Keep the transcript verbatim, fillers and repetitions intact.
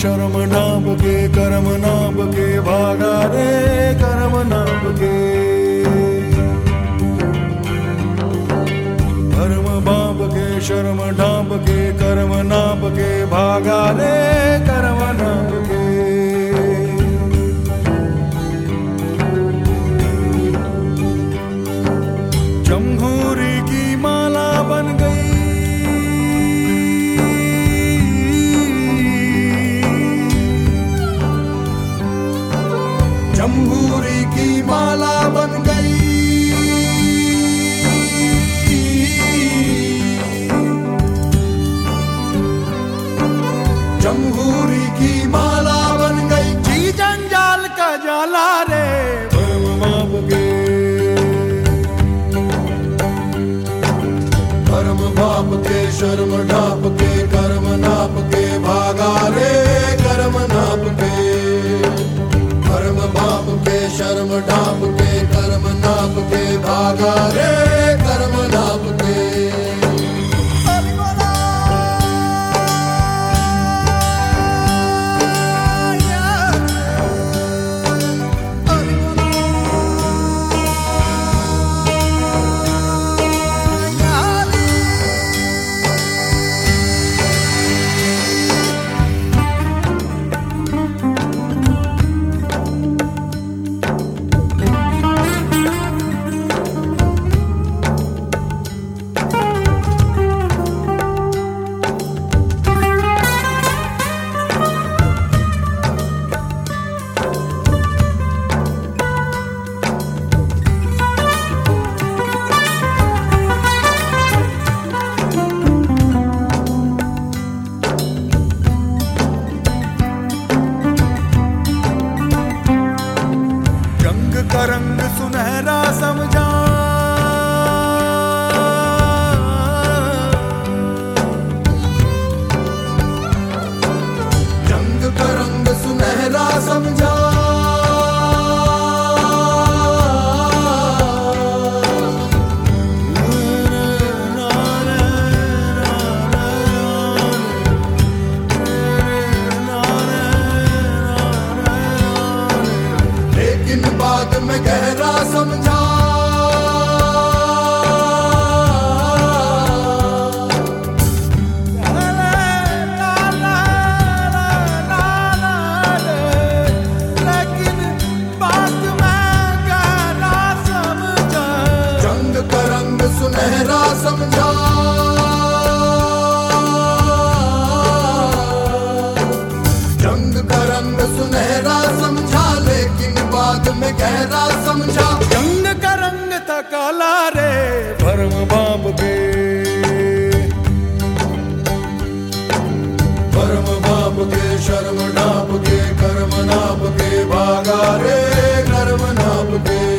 शर्म नाप के कर्म नाप के भागा रे कर्म नाप के। धर्म बाप के शर्म ढाप के कर्म नाप के भागा रे कर्म नाप के। जमहूरी की माला बन गई जमहूरी की माला बन गई। जमहूरी की माला बन गई जी जंजाल का जाला रे भरम बाप के। धर्म बाप के शर्म ढाप के कर्म नाप के भागा रे कर्म नाप के। धर्म बाप के शर्म ढाप के कर्म नाप के भागा रे कर्म नाप के। का रंग सुनहरा समझा जंग का रंग सुनहरा समझा। बाद में गहरा समझा लेकिन बात में गहरा समझा। जंग का रंग सुनहरा समझा जंग का रंग सुनहरा समझा लेकिन बाद में गहरा समझा। जंग का रंग था काला रे भरम बाप के। भरम बाप के शर्म नाप के कर्म नाप के भागा रे कर्म नाप के।